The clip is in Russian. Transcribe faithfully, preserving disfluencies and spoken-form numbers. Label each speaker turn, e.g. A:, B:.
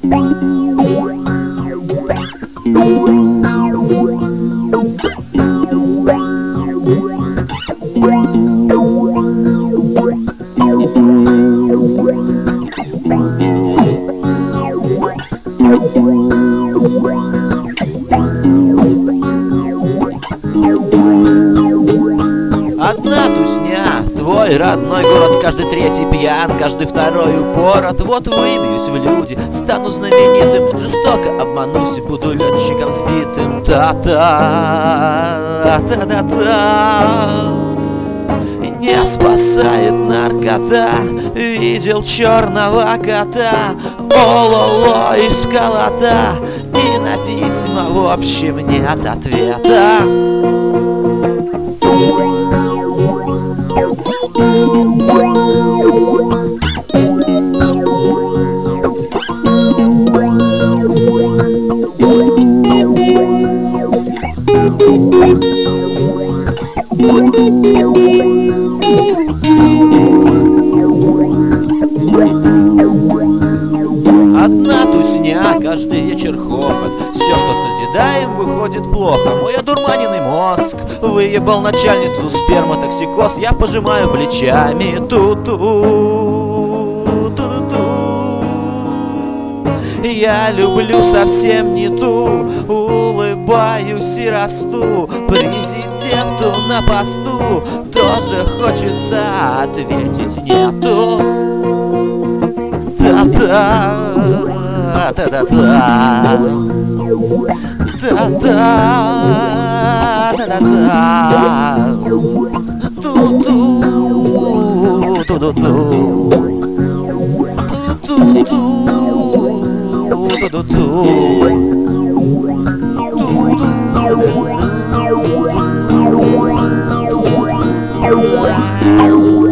A: Одна тусня, твой родной город, каждый третий пьян, каждый второй упорот. Вот выбьюсь в люди, стану знаменитым, жестоко обманусь и буду летчиком сбитым. Та-та, та-та-та. Не спасает наркота, видел черного кота, о-ло-ло из колота, и на письма в общем нет ответа. Одна тусня, каждый вечер хохот, все, что созидаем, выходит плохо. Мой одурманенный мозг выебал начальницу, сперматоксикоз. Я пожимаю плечами, ту-ту, ту-ту-ту. Я люблю совсем не ту, улыбаюсь и расту. Президенту на посту тоже хочется ответить нету. Та-та, та-та-та, та-та, та-та-та, ту-ту, ту-ту-ту, ту-ту, ту-ту-ту. Wow.